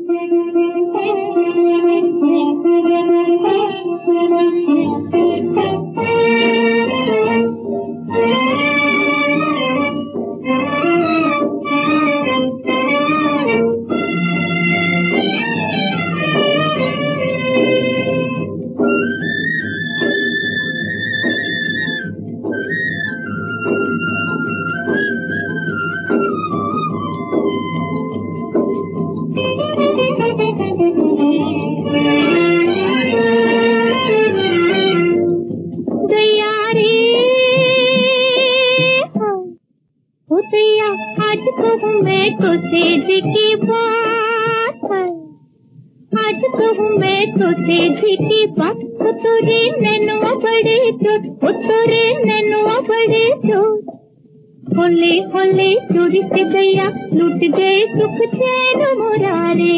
आज कहूँ मैं तो सेज की बात है, आज कहूँ मैं तो सेज की बात। तोरे नैनुआ बड़े चोट, तोरे नैनुआ बड़े चोट। होले होले चोरी से गया, लूट गए सुख चैन मोरा रे।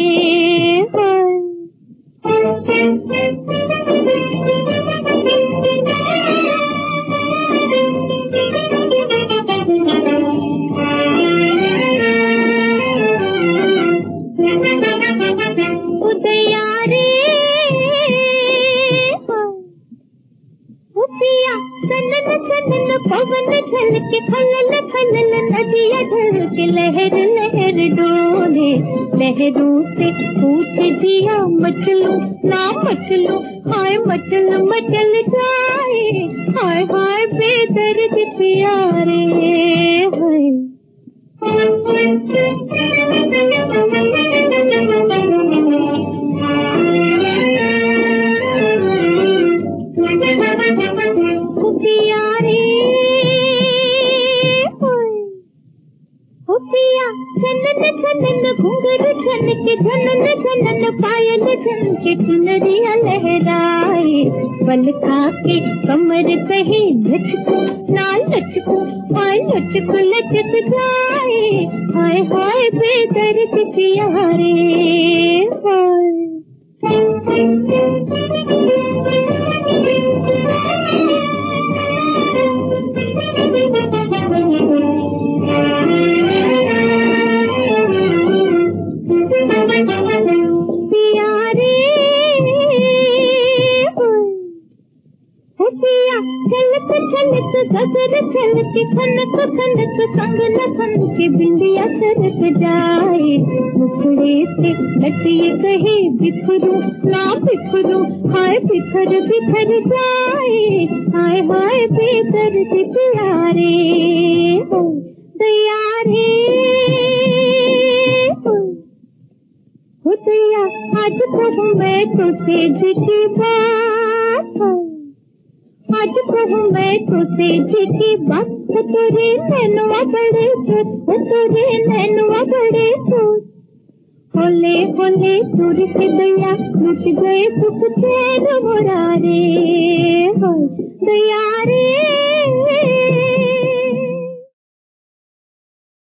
उदया रे उपिया सनन सनन पवन झलके खलल खलल नदिया ढलके लहर लहर डोले। लहरों से पूछ जिया मचलू ना मचलू, हाय मचल मचल जाए, हाय हाय बेदर्द प्यारे हाय। छनन छनन घुंघरू छनके झनन झनन पायल झनके चुनरिया लहराए। बल खाके कमर कहे लचकू ना लचकू, हाय लचक लचक जाए, हाय हाय बेदर्द प्यारे हाय। छलक छलक गगर छलके खनक खनक संग न खनके बिंदिया सरक जाए। मुखड़े से लटिए कहे बिखरू ना बिखरू, हाय बिखर बिखर जाए, हाय हाय बेदर्द प्यारे हो दया रे हो दया। आज कहूँ मैं तो सेज की बात है, आज कहूँ मैं तो सेज की बात। तोरे नैनुआ बड़े चोट, तोरे नैनुआ बड़े चोट। होले होले चोरी से गया, लूट गए सुख चैन मोरा